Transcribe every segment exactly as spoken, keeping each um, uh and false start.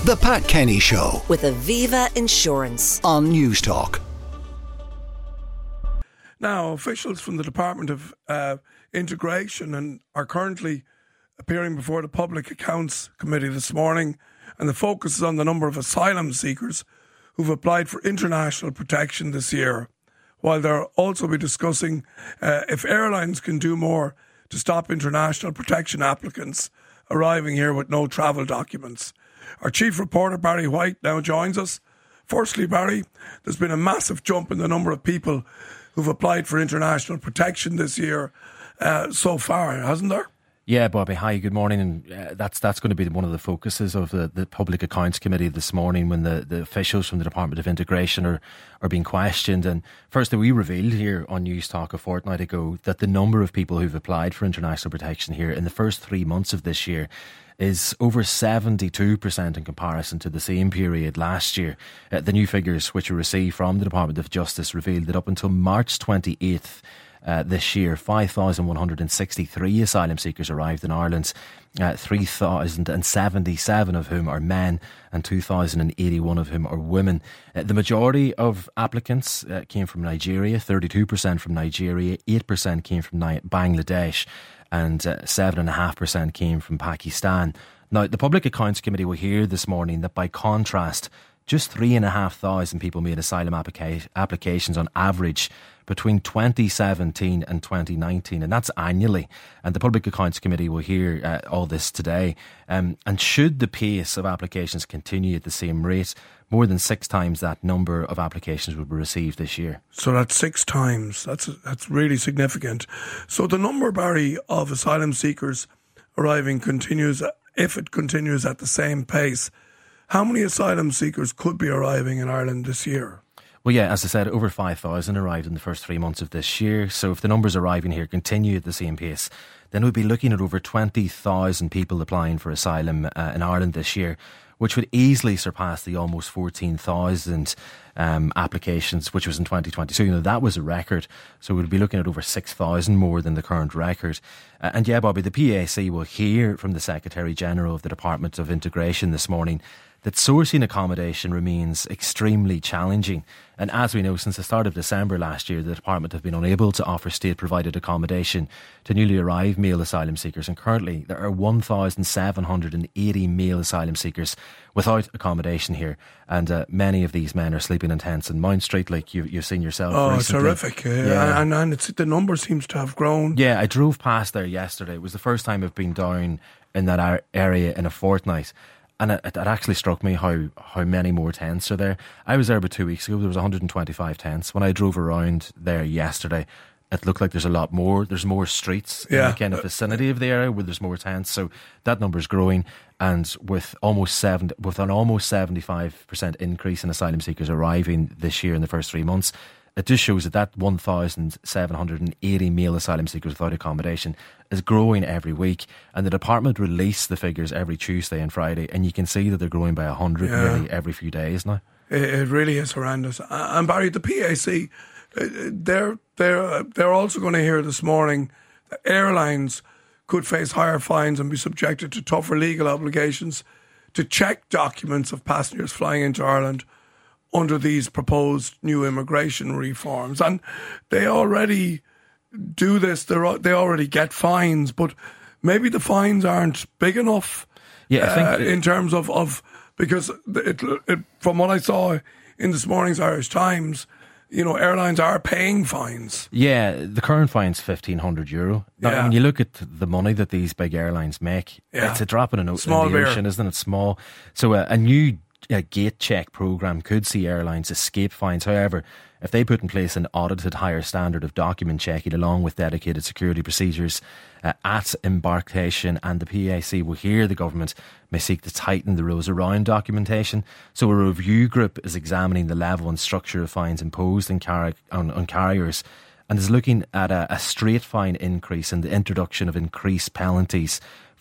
The Pat Kenny Show with Aviva Insurance on Newstalk. Now, officials from the Department of uh, Integration and are currently appearing before the Public Accounts Committee this morning, and the focus is on the number of asylum seekers who've applied for international protection this year, while they'll also be discussing uh, if airlines can do more to stop international protection applicants arriving here with no travel documents. Our chief reporter, Barry White, now joins us. Firstly, Barry, there's been a massive jump in the number of people who've applied for international protection this year uh, so far, hasn't there? Yeah, Bobby, hi, good morning. And uh, that's that's going to be one of the focuses of the, the Public Accounts Committee this morning, when the, the officials from the Department of Integration are, are being questioned. And firstly, we revealed here on Newstalk a fortnight ago that the number of people who've applied for international protection here in the first three months of this year is over seventy-two percent in comparison to the same period last year. Uh, the new figures which were received from the Department of Justice revealed that up until March twenty-eighth uh, this year, five thousand one hundred sixty-three asylum seekers arrived in Ireland, uh, three thousand seventy-seven of whom are men and two thousand eighty-one of whom are women. Uh, the majority of applicants uh, came from Nigeria, thirty-two percent from Nigeria, eight percent came from Ni- Bangladesh, and uh, seven point five percent came from Pakistan. Now, the Public Accounts Committee will hear this morning that, by contrast, just three thousand five hundred people made asylum applica- applications on average between twenty seventeen and twenty nineteen, and that's annually. And the Public Accounts Committee will hear uh, all this today. Um, and should the pace of applications continue at the same rate, more than six times that number of applications will be received this year. So that's six times. That's that's really significant. So the number, Barry, of asylum seekers arriving continues, if it continues at the same pace. How many asylum seekers could be arriving in Ireland this year? Well, yeah, as I said, over five thousand arrived in the first three months of this year. So if the numbers arriving here continue at the same pace, then we'd be looking at over twenty thousand people applying for asylum uh, in Ireland this year, which would easily surpass the almost fourteen thousand um, applications, which was in twenty twenty-two. You know, that was a record. So we'd be looking at over six thousand more than the current record. Uh, and yeah, Bobby, the P A C will hear from the Secretary-General of the Department of Integration this morning that sourcing accommodation remains extremely challenging. And as we know, since the start of December last year, the Department have been unable to offer state-provided accommodation to newly arrived male asylum seekers. And currently, there are one thousand seven hundred eighty male asylum seekers without accommodation here. And uh, many of these men are sleeping in tents in Mount Street, like you, you've seen yourself Oh, recently. terrific. Yeah. yeah. And, and it's, the number seems to have grown. Yeah, I drove past there yesterday. It was the first time I've been down in that area in a fortnight. And it, it actually struck me how, how many more tents are there. I was there about two weeks ago. There was one hundred twenty-five tents. When I drove around there yesterday, it looked like there's a lot more. There's more streets yeah. in the kind of vicinity of the area where there's more tents. So that number's growing. And with almost seven, with an almost seventy-five percent increase in asylum seekers arriving this year in the first three months, it just shows that that one thousand seven hundred eighty male asylum seekers without accommodation is growing every week. And the department release the figures every Tuesday and Friday, and you can see that they're growing by one hundred yeah. nearly every few days now. It, it really is horrendous. And Barry, the P A C, they're, they're, they're also going to hear this morning that airlines could face higher fines and be subjected to tougher legal obligations to check documents of passengers flying into Ireland under these proposed new immigration reforms. And they already do this, They're, they already get fines, but maybe the fines aren't big enough yeah, I think uh, in terms of, of because it, it, from what I saw in this morning's Irish Times, you know, airlines are paying fines. Yeah, the current fine's fifteen hundred euro. Now, yeah. when you look at the money that these big airlines make, yeah. it's a drop in, an o- Small in the beer. ocean, isn't it? Small. So uh, a new uh, gate check programme could see airlines escape fines. However, if they put in place an audited higher standard of document checking along with dedicated security procedures uh, at embarkation, and the P A C will hear the government may seek to tighten the rules around documentation. So a review group is examining the level and structure of fines imposed on, car- on, on carriers, and is looking at a, a straight fine increase and the introduction of increased penalties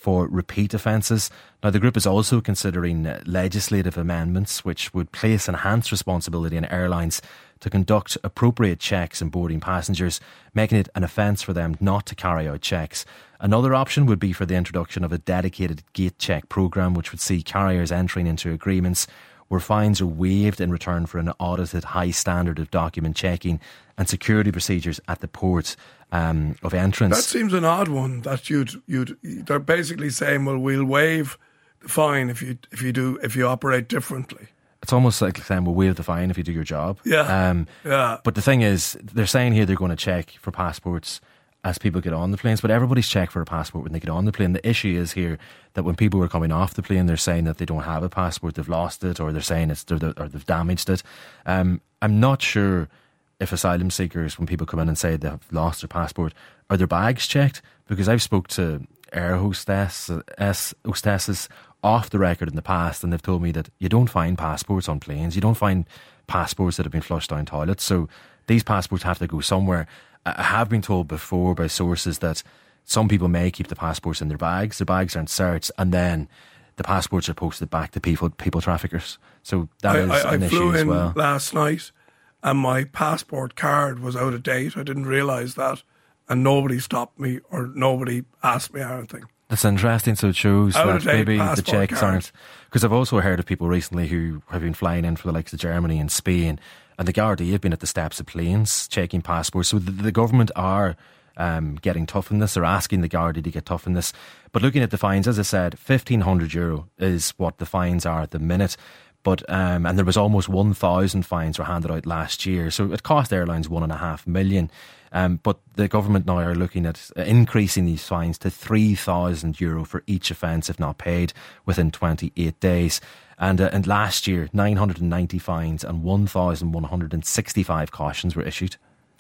for repeat offences. Now, the group is also considering legislative amendments which would place enhanced responsibility on airlines to conduct appropriate checks in boarding passengers, making it an offence for them not to carry out checks. Another option would be for the introduction of a dedicated gate check programme, which would see carriers entering into agreements where fines are waived in return for an audited high standard of document checking and security procedures at the port um, of entrance. That seems an odd one. That you'd you'd they're basically saying, well, we'll waive the fine if you if you do if you operate differently. It's almost like saying we'll waive the fine if you do your job. Yeah. Um, yeah. But the thing is, they're saying here they're going to check for passports as people get on the planes, but everybody's checked for a passport when they get on the plane. The issue is here that when people are coming off the plane, they're saying that they don't have a passport, they've lost it, or they're saying it's or they've damaged it. Um, I'm not sure if asylum seekers, when people come in and say they've lost their passport, are their bags checked? Because I've spoke to air hostess, hostesses off the record in the past, and they've told me that you don't find passports on planes. You don't find passports that have been flushed down toilets. So these passports have to go somewhere. I have been told before by sources that some people may keep the passports in their bags. The bags aren't searched, and then the passports are posted back to people people traffickers. So that I, is I, an I issue flew as in well. last night, and my passport card was out of date. I didn't realise that, and nobody stopped me or nobody asked me anything. That's interesting. So it shows that maybe the checks card. aren't. Because I've also heard of people recently who have been flying in for the likes of Germany and Spain, and the Gardaí have been at the steps of planes checking passports. So the, the government are um, getting tough in this. They're asking the Gardaí to get tough in this. But looking at the fines, as I said, fifteen hundred euro is what the fines are at the minute. But um, and there was almost one thousand fines were handed out last year. So it cost airlines one and a half million. Um, but the government now are looking at increasing these fines to three thousand euro for each offence if not paid within twenty-eight days. And, uh, and last year, nine hundred ninety fines and one thousand one hundred sixty-five cautions were issued.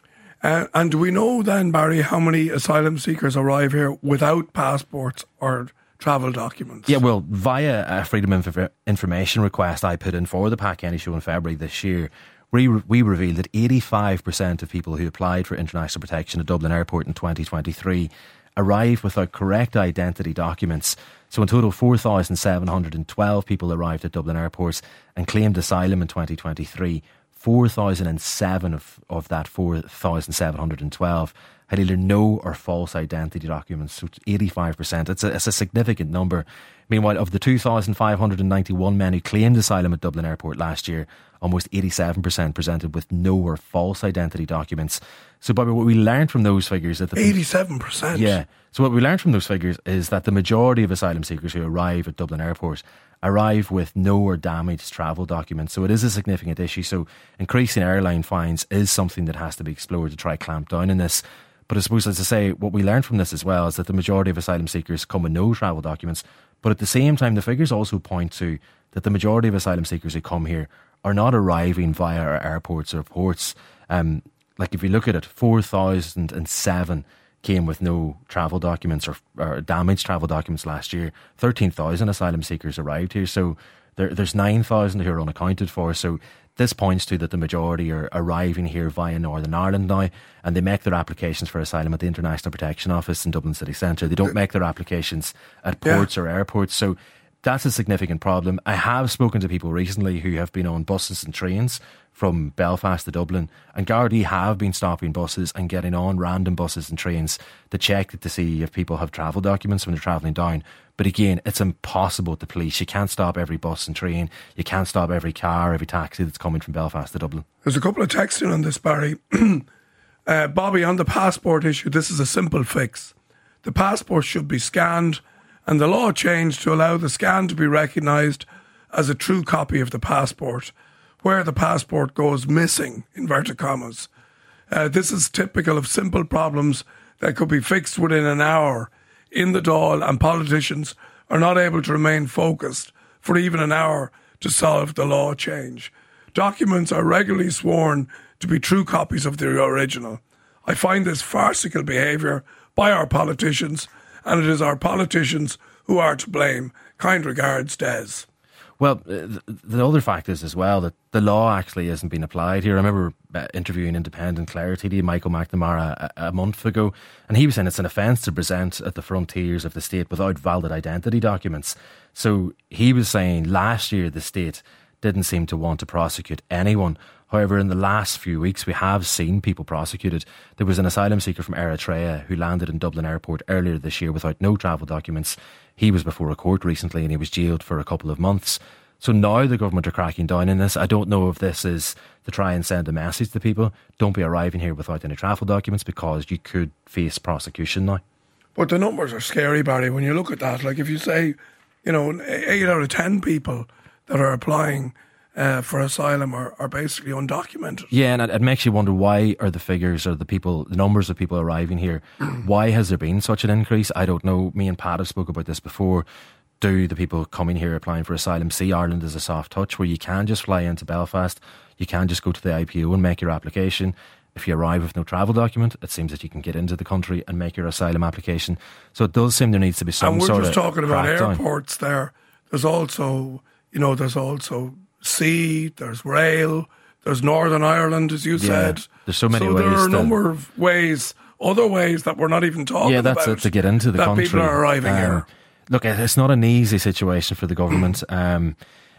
Uh, and do we know then, Barry, how many asylum seekers arrive here without passports or travel documents? Yeah, well, via a Freedom of Information request I put in for the Pat Kenny Show in February this year, we, we revealed that eighty-five percent of people who applied for international protection at Dublin Airport in twenty twenty-three arrived without correct identity documents. So in total, four thousand seven hundred twelve people arrived at Dublin airports and claimed asylum in twenty twenty-three. four thousand seven of, of that four thousand seven hundred twelve had either no or false identity documents, so eighty-five percent. It's a, it's a significant number. Meanwhile, of the two thousand five hundred ninety-one men who claimed asylum at Dublin Airport last year, almost eighty-seven percent presented with no or false identity documents. So, Bobby, what we learned from those figures... that the eighty-seven percent? Yeah. So what we learned from those figures is that the majority of asylum seekers who arrive at Dublin Airport arrive with no or damaged travel documents. So it is a significant issue. So increasing airline fines is something that has to be explored to try clamp down on this. But I suppose, as I say, what we learned from this as well is that the majority of asylum seekers come with no travel documents. But at the same time, the figures also point to that the majority of asylum seekers who come here are not arriving via our airports or ports. Um, like if you look at it, four thousand seven came with no travel documents or, or damaged travel documents last year. thirteen thousand asylum seekers arrived here. So there, there's nine thousand who are unaccounted for. So this points to that the majority are arriving here via Northern Ireland now, and they make their applications for asylum at the International Protection Office in Dublin City Centre. They don't make their applications at ports yeah. or airports. So that's a significant problem. I have spoken to people recently who have been on buses and trains from Belfast to Dublin, and Gardaí have been stopping buses and getting on random buses and trains to check to see if people have travel documents when they're travelling down. But again, it's impossible to police. You can't stop every bus and train. You can't stop every car, every taxi that's coming from Belfast to Dublin. There's a couple of texts in on this, Barry. uh, Bobby, on the passport issue, this is a simple fix. The passport should be scanned, and the law changed to allow the scan to be recognised as a true copy of the passport, where the passport goes missing, inverted commas. Uh, this is typical of simple problems that could be fixed within an hour in the Dáil, and politicians are not able to remain focused for even an hour to solve the law change. Documents are regularly sworn to be true copies of the original. I find this farcical behaviour by our politicians, and it is our politicians who are to blame. Kind regards, Des. Well, the, the other fact is as well that the law actually isn't being applied here. I remember uh, interviewing Independent Clare T D Michael McNamara a, a month ago, and he was saying it's an offence to present at the frontiers of the state without valid identity documents. So he was saying last year the state didn't seem to want to prosecute anyone. However, in the last few weeks, we have seen people prosecuted. There was an asylum seeker from Eritrea who landed in Dublin Airport earlier this year without no travel documents. He was before a court recently and he was jailed for a couple of months. So now the government are cracking down on this. I don't know if this is to try and send a message to people. Don't be arriving here without any travel documents because you could face prosecution now. But the numbers are scary, Barry, when you look at that. Like if you say, you know, eight out of ten people that are applying uh, for asylum are, are basically undocumented. Yeah, and it, it makes you wonder, why are the figures or the people, the numbers of people arriving here, why has there been such an increase? I don't know. Me and Pat have spoke about this before. Do the people coming here applying for asylum see Ireland as a soft touch where you can just fly into Belfast, you can just go to the I P O and make your application? If you arrive with no travel document, it seems that you can get into the country and make your asylum application. So it does seem there needs to be some sort of And we're just talking about crackdown. airports there. There's also, you know, there's also sea, there's rail, there's Northern Ireland, as you Yeah, said. there's so many so ways there are a to- number of ways, other ways that we're not even talking Yeah, about. that's it, to get into the that country. people are arriving Um, here. Look, it's not an easy situation for the government. Um,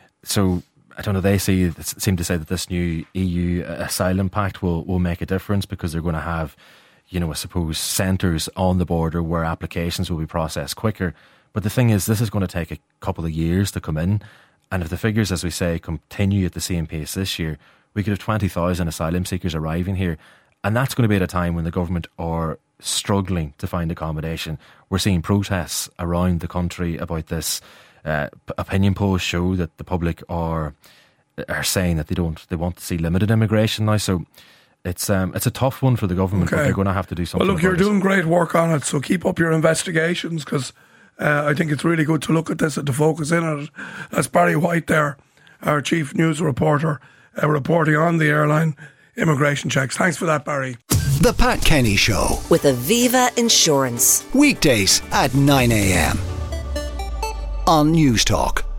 so I don't know. They see seem to say that this new E U asylum pact will will make a difference because they're going to have, you know, I suppose centres on the border where applications will be processed quicker. But the thing is, this is going to take a couple of years to come in, and if the figures, as we say, continue at the same pace this year, we could have twenty thousand asylum seekers arriving here, and that's going to be at a time when the government are struggling to find accommodation. We're seeing protests around the country about this. Uh, opinion polls show that the public are are saying that they don't they want to see limited immigration now. So it's um it's a tough one for the government, but Okay. they're going to have to do something. Well, look, you're about it. doing great work on it, so keep up your investigations because uh, I think it's really good to look at this and to focus in on it. That's Barry White there, our chief news reporter, uh, reporting on the airline immigration checks. Thanks for that, Barry. The Pat Kenny Show. With Aviva Insurance. Weekdays at nine a.m. on News Talk.